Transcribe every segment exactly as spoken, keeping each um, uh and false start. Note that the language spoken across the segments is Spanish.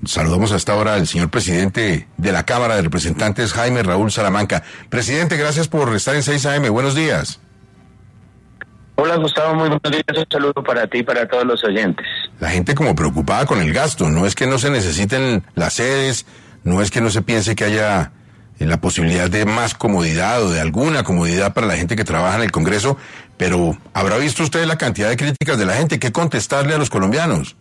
Saludamos hasta ahora al señor presidente de la Cámara de Representantes, Jaime Raúl Salamanca. Presidente, gracias por estar en seis A M. Buenos días. Hola Gustavo, muy buenos días. Un saludo para ti y para todos los oyentes. La gente como preocupada con el gasto. No es que no se necesiten las sedes, no es que no se piense que haya la posibilidad de más comodidad o de alguna comodidad para la gente que trabaja en el Congreso, pero ¿habrá visto usted la cantidad de críticas de la gente? ¿Qué contestarle a los colombianos?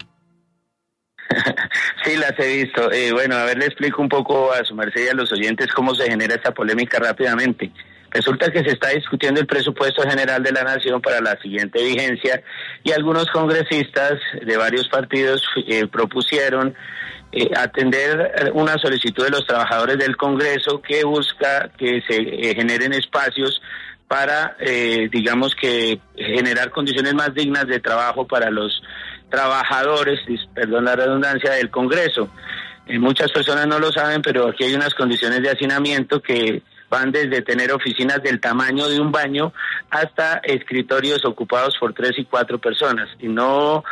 Sí, las he visto. Eh, bueno, a ver, le explico un poco a su merced y a los oyentes cómo se genera esta polémica rápidamente. Resulta que se está discutiendo el presupuesto general de la Nación para la siguiente vigencia y algunos congresistas de varios partidos eh, propusieron eh, atender una solicitud de los trabajadores del Congreso que busca que se eh, generen espacios para, eh, digamos que, generar condiciones más dignas de trabajo para los trabajadores, perdón la redundancia, del Congreso. Eh, muchas personas no lo saben, pero aquí hay unas condiciones de hacinamiento que van desde tener oficinas del tamaño de un baño hasta escritorios ocupados por tres y cuatro personas, y no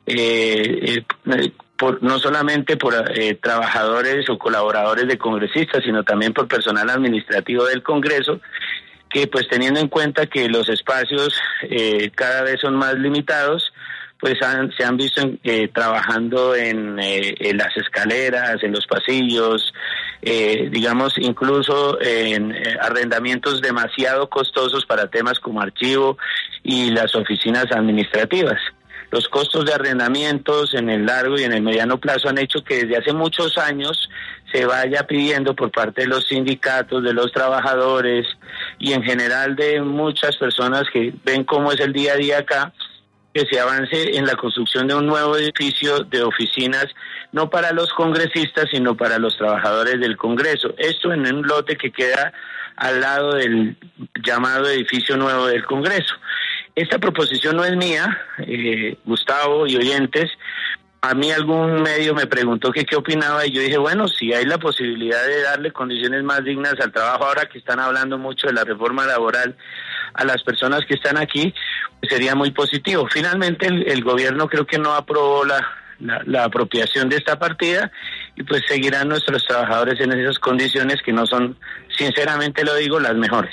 eh, eh, por, no solamente por eh, trabajadores o colaboradores de congresistas, sino también por personal administrativo del Congreso, que pues teniendo en cuenta que los espacios eh, cada vez son más limitados, pues han, se han visto eh, trabajando en, eh, en las escaleras, en los pasillos, eh, digamos incluso en eh, arrendamientos demasiado costosos para temas como archivo y las oficinas administrativas. Los costos de arrendamientos en el largo y en el mediano plazo han hecho que desde hace muchos años se vaya pidiendo por parte de los sindicatos, de los trabajadores y en general de muchas personas que ven cómo es el día a día acá, que se avance en la construcción de un nuevo edificio de oficinas, no para los congresistas, sino para los trabajadores del Congreso. Esto en un lote que queda al lado del llamado edificio nuevo del Congreso. Esta proposición no es mía, eh, Gustavo y oyentes. A mí algún medio me preguntó que qué opinaba y yo dije, bueno, si hay la posibilidad de darle condiciones más dignas al trabajo, ahora que están hablando mucho de la reforma laboral a las personas que están aquí, pues sería muy positivo. Finalmente el, el gobierno creo que no aprobó la, la, la apropiación de esta partida y pues seguirán nuestros trabajadores en esas condiciones que no son, sinceramente lo digo, las mejores.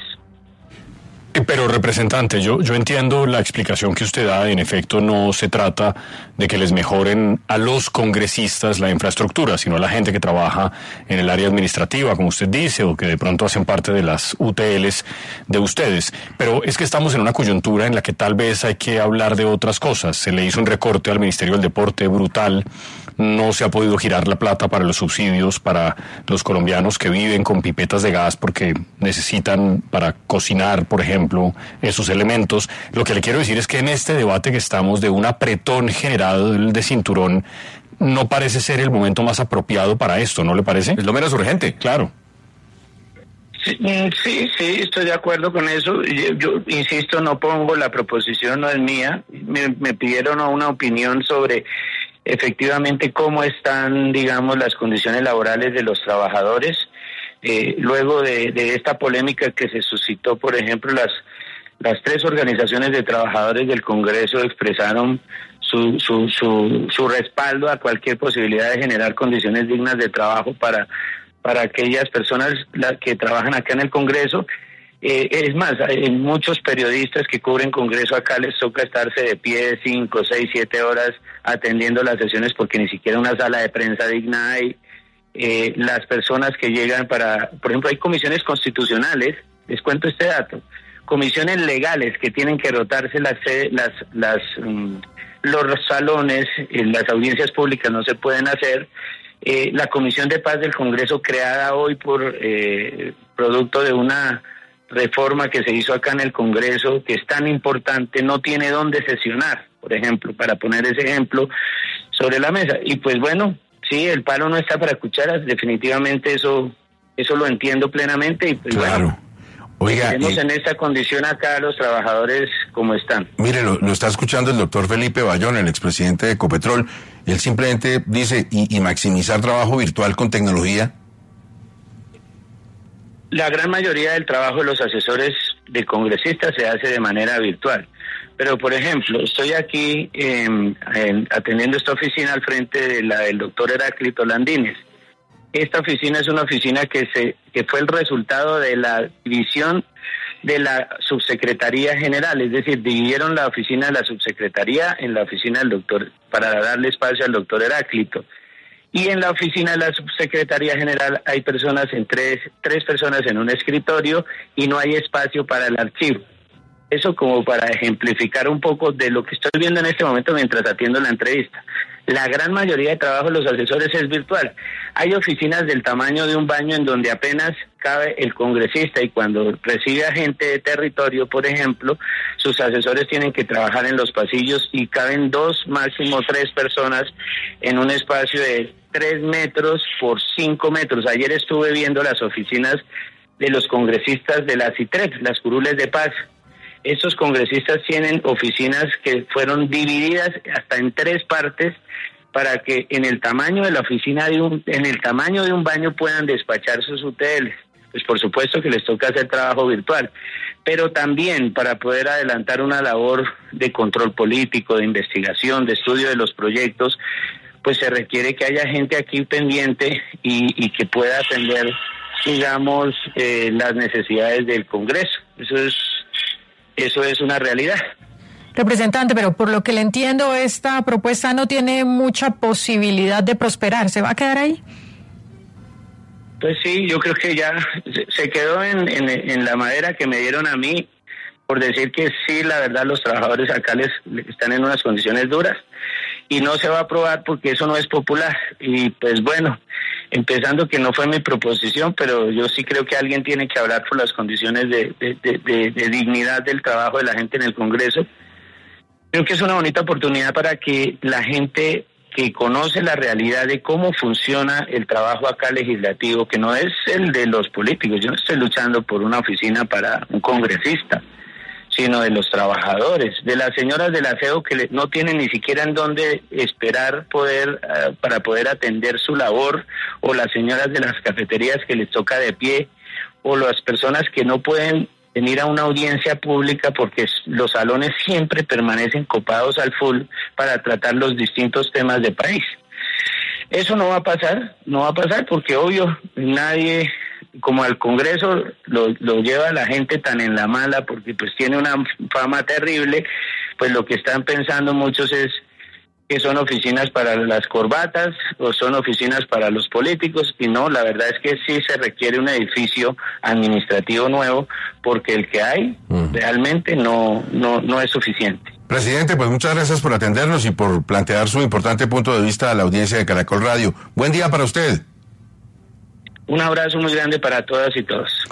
Pero, representante, yo, yo entiendo la explicación que usted da. En efecto, no se trata de que les mejoren a los congresistas la infraestructura, sino a la gente que trabaja en el área administrativa, como usted dice, o que de pronto hacen parte de las U T Ls de ustedes. Pero es que estamos en una coyuntura en la que tal vez hay que hablar de otras cosas. Se le hizo un recorte al Ministerio del Deporte brutal. No se ha podido girar la plata para los subsidios para los colombianos que viven con pipetas de gas porque necesitan para cocinar, por ejemplo, esos elementos. Lo que le quiero decir es que en este debate que estamos de un apretón generado de cinturón, no parece ser el momento más apropiado para esto, ¿no le parece? Es lo menos urgente. Claro. Sí, sí, sí, estoy de acuerdo con eso. Yo, yo insisto, no pongo la proposición, no es mía. Me, me pidieron una opinión sobre efectivamente cómo están, digamos, las condiciones laborales de los trabajadores. Eh, luego de, de esta polémica que se suscitó, por ejemplo, las las tres organizaciones de trabajadores del Congreso expresaron su su su, su respaldo a cualquier posibilidad de generar condiciones dignas de trabajo para para aquellas personas la, que trabajan acá en el Congreso. Eh, es más, hay muchos periodistas que cubren Congreso acá les toca estarse de pie cinco, seis, siete horas atendiendo las sesiones porque ni siquiera una sala de prensa digna hay. Eh, las personas que llegan para, por ejemplo, hay comisiones constitucionales, les cuento este dato, comisiones legales que tienen que rotarse las las las um, los salones, eh, las audiencias públicas no se pueden hacer. Eh, la Comisión de Paz del Congreso, creada hoy por eh, producto de una reforma que se hizo acá en el Congreso, que es tan importante, no tiene dónde sesionar, por ejemplo, para poner ese ejemplo sobre la mesa. Y pues bueno, sí, el palo no está para cucharas, definitivamente eso eso lo entiendo plenamente y pues claro. Bueno, oiga, tenemos eh, en esta condición acá a los trabajadores como están. Mire, lo, lo está escuchando el doctor Felipe Bayón, el expresidente de Ecopetrol. Él simplemente dice, ¿y, y maximizar trabajo virtual con tecnología? La gran mayoría del trabajo de los asesores de congresistas se hace de manera virtual. Pero, por ejemplo, estoy aquí eh, en, atendiendo esta oficina al frente de la del doctor Heráclito Landines. Esta oficina es una oficina que se que fue el resultado de la división de la subsecretaría general, es decir, dividieron la oficina de la subsecretaría en la oficina del doctor, para darle espacio al doctor Heráclito. Y en la oficina de la subsecretaría general hay personas en tres, tres personas en un escritorio y no hay espacio para el archivo. Eso como para ejemplificar un poco de lo que estoy viendo en este momento mientras atiendo la entrevista. La gran mayoría de trabajo de los asesores es virtual. Hay oficinas del tamaño de un baño en donde apenas cabe el congresista, y cuando recibe a gente de territorio, por ejemplo, sus asesores tienen que trabajar en los pasillos y caben dos, máximo tres personas en un espacio de tres metros por cinco metros. Ayer estuve viendo las oficinas de los congresistas de la CITREP, las curules de paz. Estos congresistas tienen oficinas que fueron divididas hasta en tres partes para que en el tamaño de la oficina de un, en el tamaño de un baño puedan despachar sus U T Ls. Pues por supuesto que les toca hacer trabajo virtual, pero también para poder adelantar una labor de control político, de investigación, de estudio de los proyectos, pues se requiere que haya gente aquí pendiente y, y que pueda atender, digamos, eh, las necesidades del Congreso. Eso es Eso es una realidad. Representante, pero por lo que le entiendo, esta propuesta no tiene mucha posibilidad de prosperar. ¿Se va a quedar ahí? Pues sí, yo creo que ya se quedó en, en, en la madera que me dieron a mí, por decir que sí, la verdad, los trabajadores acá les, están en unas condiciones duras, y no se va a aprobar porque eso no es popular. Y pues bueno, empezando que no fue mi proposición, pero yo sí creo que alguien tiene que hablar por las condiciones de, de, de, de, de dignidad del trabajo de la gente en el Congreso. Creo que es una bonita oportunidad para que la gente que conoce la realidad de cómo funciona el trabajo acá legislativo, que no es el de los políticos, yo no estoy luchando por una oficina para un congresista, sino de los trabajadores, de las señoras del aseo que le, no tienen ni siquiera en dónde esperar poder uh, para poder atender su labor, o las señoras de las cafeterías que les toca de pie, o las personas que no pueden venir a una audiencia pública porque los salones siempre permanecen copados al full para tratar los distintos temas de país. Eso no va a pasar, no va a pasar porque obvio nadie, como al Congreso lo, lo lleva la gente tan en la mala porque pues tiene una fama terrible, pues lo que están pensando muchos es que son oficinas para las corbatas o son oficinas para los políticos, y no, la verdad es que sí se requiere un edificio administrativo nuevo porque el que hay uh-huh. realmente no, no, no es suficiente. Presidente, pues muchas gracias por atendernos y por plantear su importante punto de vista a la audiencia de Caracol Radio. Buen día para usted. Un abrazo muy grande para todas y todos.